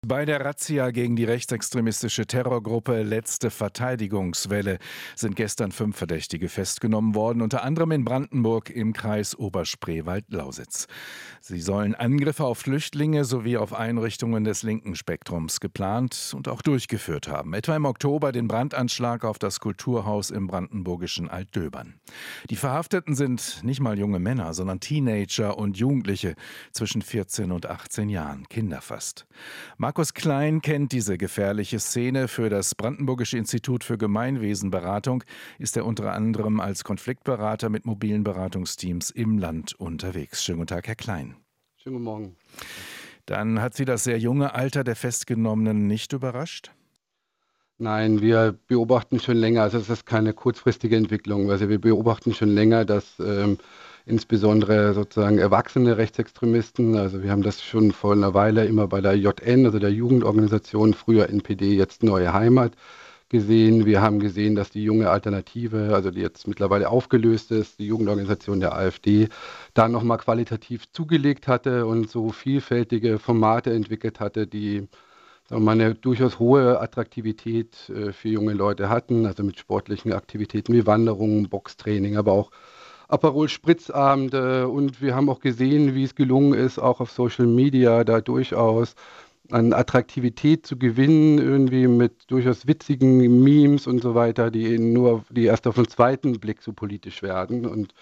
Bei der Razzia gegen die rechtsextremistische Terrorgruppe Letzte Verteidigungswelle sind gestern 5 Verdächtige festgenommen worden, unter anderem in Brandenburg im Kreis Oberspreewald-Lausitz. Sie sollen Angriffe auf Flüchtlinge sowie auf Einrichtungen des linken Spektrums geplant und auch durchgeführt haben. Etwa im Oktober den Brandanschlag auf das Kulturhaus im brandenburgischen Altdöbern. Die Verhafteten sind nicht mal junge Männer, sondern Teenager und Jugendliche zwischen 14 und 18 Jahren, Kinder fast. Markus Klein kennt diese gefährliche Szene. Für das Brandenburgische Institut für Gemeinwesenberatung ist er unter anderem als Konfliktberater mit mobilen Beratungsteams im Land unterwegs. Schönen guten Tag, Herr Klein. Schönen guten Morgen. Dann hat Sie das sehr junge Alter der Festgenommenen nicht überrascht? Nein, wir beobachten schon länger, also es ist keine kurzfristige Entwicklung. Also wir beobachten schon länger, dass insbesondere sozusagen erwachsene Rechtsextremisten, also wir haben das schon vor einer Weile immer bei der JN, also der Jugendorganisation, früher NPD, jetzt Neue Heimat, gesehen. Wir haben gesehen, dass die junge Alternative, also die jetzt mittlerweile aufgelöst ist, die Jugendorganisation der AfD, da nochmal qualitativ zugelegt hatte und so vielfältige Formate entwickelt hatte, die sagen wir mal, eine durchaus hohe Attraktivität für junge Leute hatten, also mit sportlichen Aktivitäten wie Wanderungen, Boxtraining, aber auch Aperol-Spritzabende, und wir haben auch gesehen, wie es gelungen ist, auch auf Social Media da durchaus an Attraktivität zu gewinnen, irgendwie mit durchaus witzigen Memes und so weiter, die erst auf den zweiten Blick so politisch werden. Und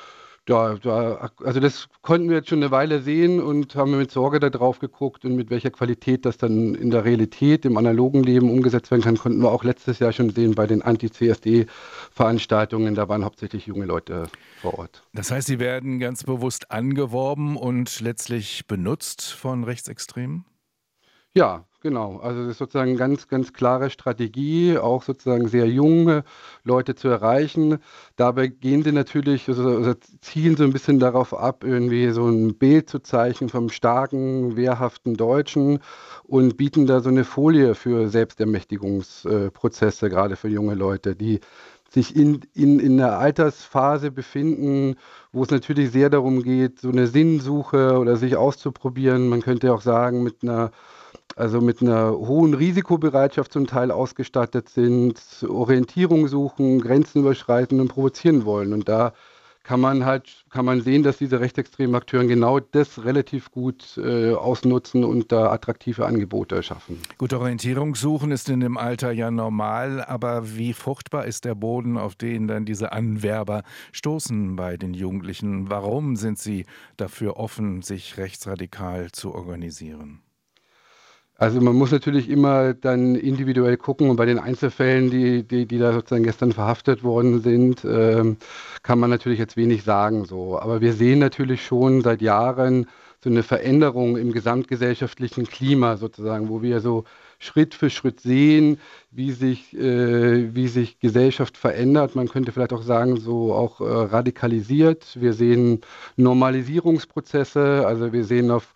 also das konnten wir jetzt schon eine Weile sehen und haben mit Sorge da drauf geguckt, und mit welcher Qualität das dann in der Realität, im analogen Leben umgesetzt werden kann, konnten wir auch letztes Jahr schon sehen bei den Anti-CSD-Veranstaltungen. Da waren hauptsächlich junge Leute vor Ort. Das heißt, sie werden ganz bewusst angeworben und letztlich benutzt von Rechtsextremen? Ja, genau. Also das ist sozusagen eine ganz, ganz klare Strategie, auch sozusagen sehr junge Leute zu erreichen. Dabei gehen sie natürlich, also zielen so ein bisschen darauf ab, irgendwie so ein Bild zu zeichnen vom starken, wehrhaften Deutschen, und bieten da so eine Folie für Selbstermächtigungsprozesse, gerade für junge Leute, die sich in einer Altersphase befinden, wo es natürlich sehr darum geht, so eine Sinnsuche oder sich auszuprobieren. Man könnte auch sagen, mit einer hohen Risikobereitschaft zum Teil ausgestattet sind, Orientierung suchen, Grenzen überschreiten und provozieren wollen. Und da kann man sehen, dass diese rechtsextremen Akteure genau das relativ gut ausnutzen und da attraktive Angebote schaffen. Gut, Orientierung suchen ist in dem Alter ja normal, aber wie fruchtbar ist der Boden, auf den dann diese Anwerber stoßen bei den Jugendlichen? Warum sind sie dafür offen, sich rechtsradikal zu organisieren? Also man muss natürlich immer dann individuell gucken, und bei den Einzelfällen, die da sozusagen gestern verhaftet worden sind, kann man natürlich jetzt wenig sagen so. Aber wir sehen natürlich schon seit Jahren so eine Veränderung im gesamtgesellschaftlichen Klima sozusagen, wo wir so Schritt für Schritt sehen, wie sich Gesellschaft verändert. Man könnte vielleicht auch sagen, so auch radikalisiert. Wir sehen Normalisierungsprozesse, also wir sehen auf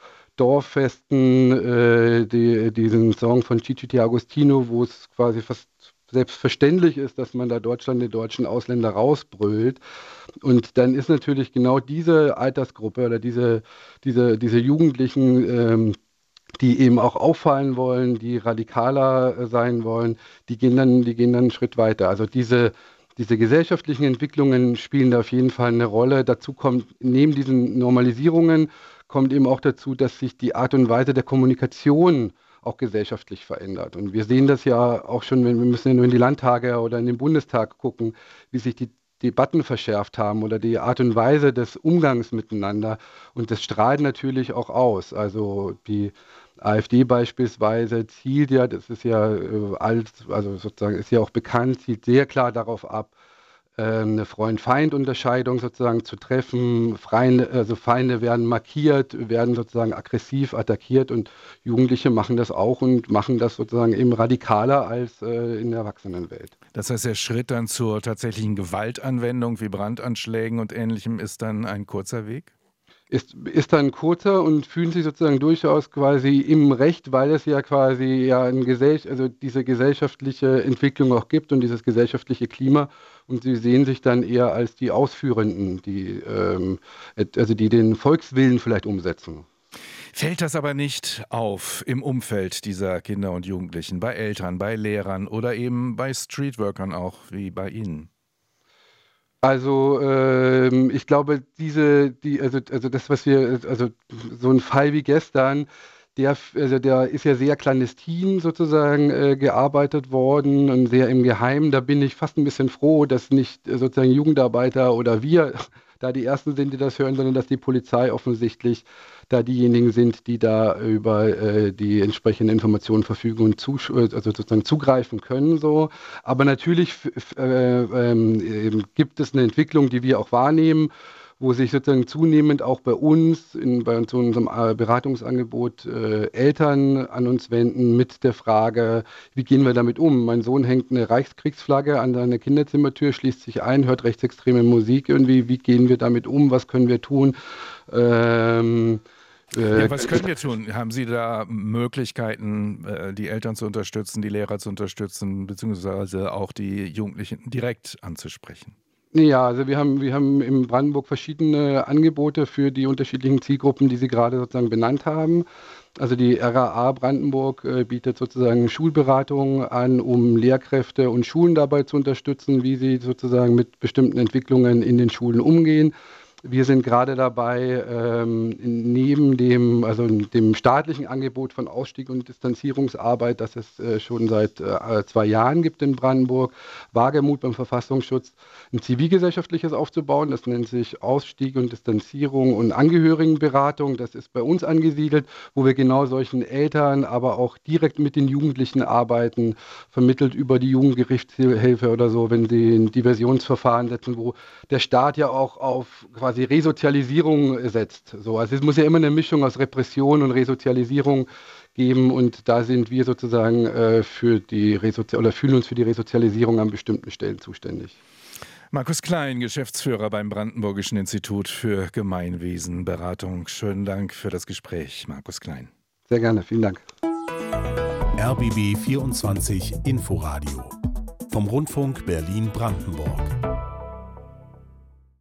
Dorffesten, diesen Song von Gigi D'Agostino, wo es quasi fast selbstverständlich ist, dass man da Deutschland, den deutschen Ausländer rausbrüllt. Und dann ist natürlich genau diese Altersgruppe oder diese Jugendlichen, die eben auch auffallen wollen, die radikaler sein wollen, die gehen dann einen Schritt weiter. Also diese gesellschaftlichen Entwicklungen spielen da auf jeden Fall eine Rolle. Dazu kommt, neben diesen Normalisierungen, kommt eben auch dazu, dass sich die Art und Weise der Kommunikation auch gesellschaftlich verändert. Und wir sehen das ja auch schon, wenn wir müssen ja nur in die Landtage oder in den Bundestag gucken, wie sich die Debatten verschärft haben oder die Art und Weise des Umgangs miteinander. Und das strahlt natürlich auch aus. Also die AfD beispielsweise zielt ja, das ist ja also sozusagen ist ja auch bekannt, zielt sehr klar darauf ab, eine Freund-Feind-Unterscheidung sozusagen zu treffen. Feinde werden markiert, werden sozusagen aggressiv attackiert, und Jugendliche machen das auch und machen das sozusagen eben radikaler als in der Erwachsenenwelt. Das heißt, der Schritt dann zur tatsächlichen Gewaltanwendung wie Brandanschlägen und Ähnlichem ist dann ein kurzer Weg? Ist dann kurzer und fühlen sich sozusagen durchaus quasi im Recht, weil es ja quasi ja also diese gesellschaftliche Entwicklung auch gibt und dieses gesellschaftliche Klima, und sie sehen sich dann eher als die Ausführenden, die den Volkswillen vielleicht umsetzen. Fällt das aber nicht auf im Umfeld dieser Kinder und Jugendlichen, bei Eltern, bei Lehrern oder eben bei Streetworkern auch, wie bei Ihnen? Also ich glaube, also das, was wir, also so ein Fall wie gestern, der ist ja sehr clandestin sozusagen gearbeitet worden und sehr im Geheimen. Da bin ich fast ein bisschen froh, dass nicht sozusagen Jugendarbeiter oder wir da die Ersten sind, die das hören, sondern dass die Polizei offensichtlich da diejenigen sind, die da über die entsprechenden Informationen verfügen und also sozusagen zugreifen können. So. Aber natürlich gibt es eine Entwicklung, die wir auch wahrnehmen, wo sich sozusagen zunehmend auch bei uns, bei unserem Beratungsangebot, Eltern an uns wenden mit der Frage, wie gehen wir damit um? Mein Sohn hängt eine Reichskriegsflagge an seiner Kinderzimmertür, schließt sich ein, hört rechtsextreme Musik irgendwie. Wie gehen wir damit um? Was können wir tun? Ja, was können wir tun? Haben Sie da Möglichkeiten, die Eltern zu unterstützen, die Lehrer zu unterstützen, beziehungsweise auch die Jugendlichen direkt anzusprechen? Ja, also wir haben in Brandenburg verschiedene Angebote für die unterschiedlichen Zielgruppen, die Sie gerade sozusagen benannt haben. Also die RAA Brandenburg bietet sozusagen Schulberatungen an, um Lehrkräfte und Schulen dabei zu unterstützen, wie sie sozusagen mit bestimmten Entwicklungen in den Schulen umgehen. Wir sind gerade dabei, neben dem staatlichen Angebot von Ausstieg und Distanzierungsarbeit, das es schon seit 2 Jahren gibt in Brandenburg, Wagemut beim Verfassungsschutz, ein zivilgesellschaftliches aufzubauen. Das nennt sich Ausstieg und Distanzierung und Angehörigenberatung. Das ist bei uns angesiedelt, wo wir genau solchen Eltern, aber auch direkt mit den Jugendlichen arbeiten, vermittelt über die Jugendgerichtshilfe oder so, wenn sie ein Diversionsverfahren setzen, wo der Staat ja auch auf quasi Resozialisierung setzt. So, also es muss ja immer eine Mischung aus Repression und Resozialisierung geben und da sind wir sozusagen fühlen uns für die Resozialisierung an bestimmten Stellen zuständig. Markus Klein, Geschäftsführer beim Brandenburgischen Institut für Gemeinwesenberatung. Schönen Dank für das Gespräch, Markus Klein. Sehr gerne, vielen Dank. RBB 24 Inforadio vom Rundfunk Berlin-Brandenburg.